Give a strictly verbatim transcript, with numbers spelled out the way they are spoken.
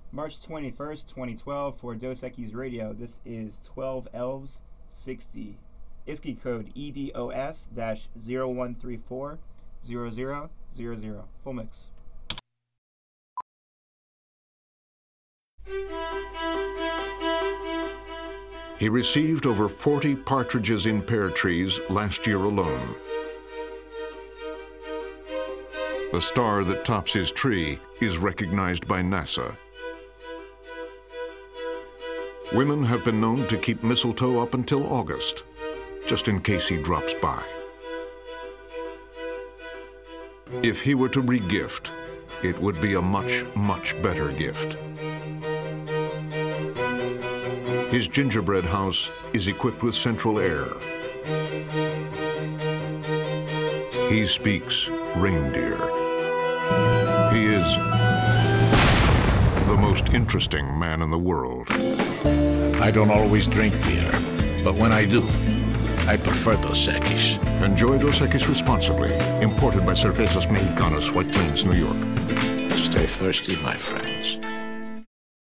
March twenty-first, twenty twelve, for Dos Equis Radio. This is twelve elves sixty. I S C I code E D O S zero one three four zero zero zero zero. Full mix. He received over forty partridges in pear trees last year alone. The star that tops his tree is recognized by NASA. Women have been known to keep mistletoe up until August, just in case he drops by. If he were to re-gift, it would be a much, much better gift. His gingerbread house is equipped with central air. He speaks reindeer. He is the most interesting man in the world. I don't always drink beer, but when I do, I prefer Dos Equis. Enjoy Dos Equis responsibly. Imported by Cervezas Mexicanas, White Plains, New York. Stay thirsty, my friends.